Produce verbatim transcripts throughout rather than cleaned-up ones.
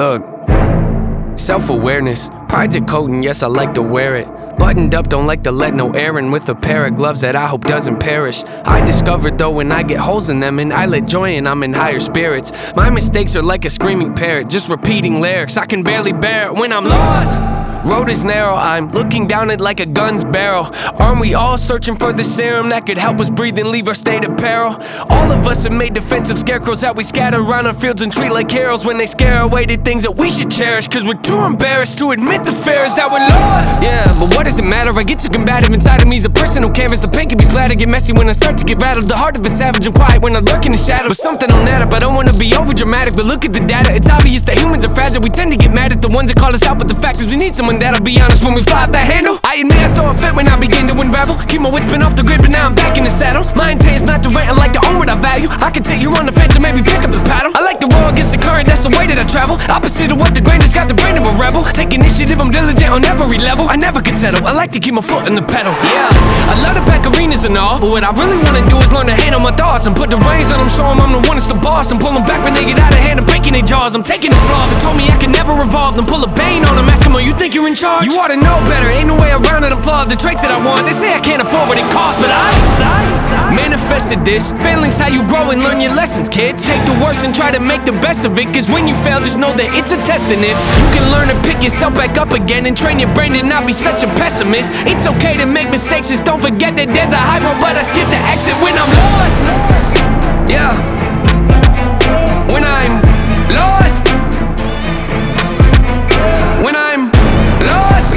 Look, self-awareness, pride's a coat and yes I like to wear it. Buttoned up, don't like to let no air in, with a pair of gloves that I hope doesn't perish. I discovered though when I get holes in them, and I let joy in, I'm in higher spirits. My mistakes are like a screaming parrot, just repeating lyrics, I can barely bear it when I'm lost. Road is narrow, I'm looking down it like a gun's barrel. Aren't we all searching for the serum that could help us breathe and leave our state of peril? All of us have made defensive scarecrows that we scatter around our fields and treat like heroes when they scare away the things that we should cherish, cause we're too embarrassed to admit the fear is that we're lost. Yeah, but what does it matter? I get too combative inside of me. Is a person who canvas. The pain can be flat, I get messy when I start to get rattled. The heart of a savage and quiet when I lurk in the shadows. Something on that up, I don't wanna be over dramatic, but look at the data, it's obvious that humans are fragile. We tend to get mad at the ones that call us out, but the fact is we need someone that'll be honest when we fly off that handle. I admit I throw a fit when I begin to unravel. Keep my wits spin off the grid, but now I'm back in the saddle. My intent is not to rant, I like to own what I value. I can take you on the fence and maybe pick up the paddle. I like to roll against the current, that's the way that I travel. Opposite of what the grain has got the brain of a rebel. Take initiative, I'm diligent on every level. I never could settle, I like to keep my foot in the pedal. Yeah, I love to pack arenas and all, but what I really wanna do is learn to handle my thoughts and put the reins on them, show them I'm the one that's the boss, and pull them back when they get out of hand and breaking their jaws. I'm taking the flaws, they told me I can never revolve, then pull a bane on them, ask them, oh, you think you're in charge? You ought to know better, ain't no way around it. I'm flawed, the traits that I want, they say I can't afford what it costs, but I, I manifested this. Failing's how you grow and learn your lessons, kids. Take the worst and try to make the best of it, cause when you fail, just know that it's a test, and if you can learn to pick yourself back up again and train your brain to not be such a pessimist. It's okay to make mistakes, just don't forget that there's a high road, but I skip the exit when I'm lost. Yeah, when I'm lost. When I'm lost.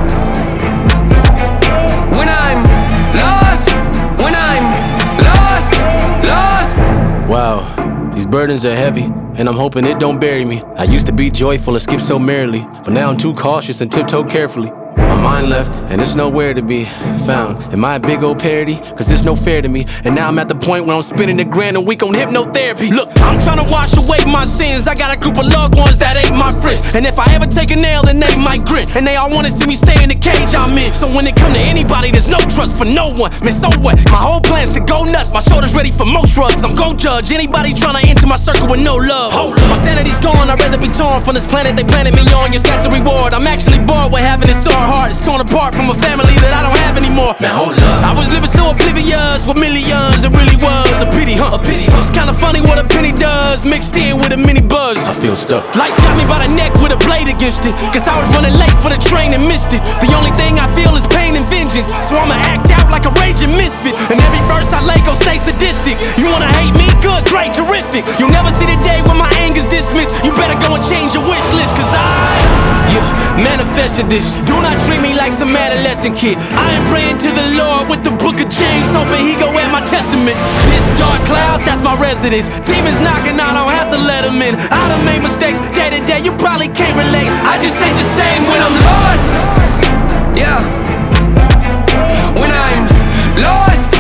When I'm lost. When I'm lost. Lost. Wow, these burdens are heavy, and I'm hoping it don't bury me. I used to be joyful and skip so merrily, but now I'm too cautious and tiptoe carefully. My mind left, and it's nowhere to be found. Am I a big old parody? Cause it's no fair to me. And now I'm at the point where I'm spending a grand a week on hypnotherapy. Look, I'm trying to wash away my sins. I got a group of loved ones that ain't my friends, and if I ever take a nail, then they might grin. And they all wanna see me stay in the cage I'm in. So when it come to anybody, there's no trust for no one. Man, so what? My whole plan's to go nuts. My shoulder's ready for most shrugs. I'm gon' judge anybody trying to enter my circle with no love. My sanity's gone, I'd rather be torn from this planet they planted me on. Your stats a reward. I'm actually bored with having it sore hard. It's torn apart from a family that I don't have anymore. Man, hold up. I was living so oblivious with millions, it really was a pity, huh? A pity, huh? It's kinda funny what a penny does, mixed in with a mini buzz. I feel stuck. Life got me by the neck with a blade against it, cause I was running late for the train and missed it. The only thing I feel is pain and vengeance, so I'ma act out like a raging misfit. And every verse I lay gon' stay sadistic. You wanna hate me? Good, great, terrific. You'll never see the day when my anger's dismissed. You better go and change your wish list, cause I, yeah, manifested this. Do not treat me like some adolescent kid. I am praying to the Lord with the book of James, hoping he go at my testament. This dark cloud, that's my residence. Demons knocking, I don't have to let them in. I done made mistakes day to day, you probably can't relate. I just ain't the same when I'm lost. Yeah, when I'm lost.